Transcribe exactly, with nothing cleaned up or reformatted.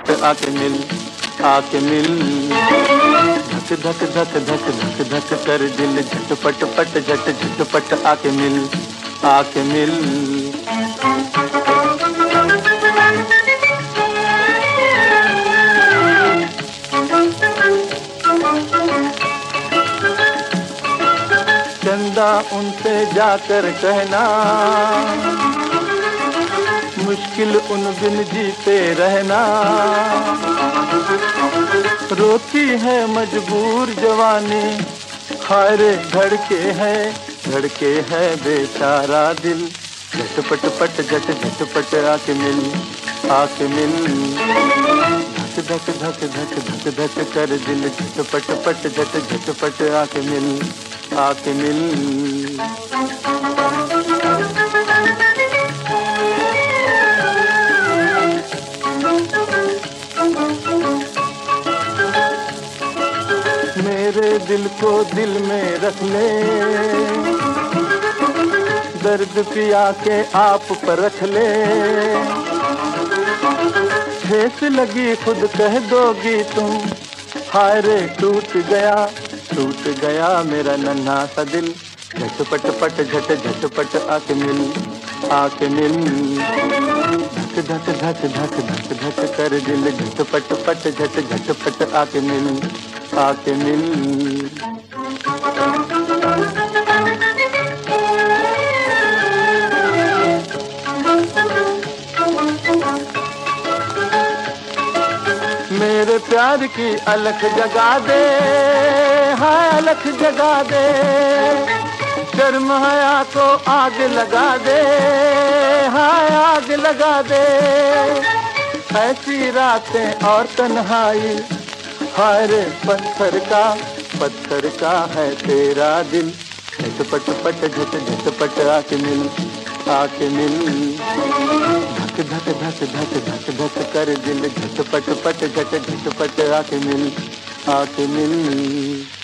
झटपट आके मिल, आके मिल। धक धक धक धक धक धक कर दिल झटपट पट झट झटपट आके मिल, आके मिल। चंदा उनसे जाकर कहना, मुश्किल उन बिन जीते रहना। रोती है मजबूर जवानी, हाय रे धड़के है, धड़के है बेचारा दिल। झटपट पट झट झटपट आके मिल, आके मिल। धक धक धक धक धक धक कर दिल झटपट पट झट झटपट आके मिल, आके मिल। मेरे दिल को दिल में रख ले, दर्द पिया के आप पर रख ले। ठेस लगी खुद कह दोगी तुम, हाय रे टूट गया, टूट गया मेरा नन्हा सा दिल। झटपट पट झट झटपट आके मिल, आके मिल। धक धक धक धक धक धक कर दिल झटपट पट झट झटपट आके मिल, आके मिल। मेरे प्यार की अलख जगा दे, हाय अलख जगा दे। शर्म हया को आग लगा दे, हाय आग लगा दे। ऐसी रातें और तन्हाई, हाय रे पत्थर का, पत्थर का है तेरा दिल। झटपट पट झट झटपट आके मिल, आके मिल। धक धक धक धक धक धक कर दिल झटपट पट झट झटपट आके मिल, आके मिल।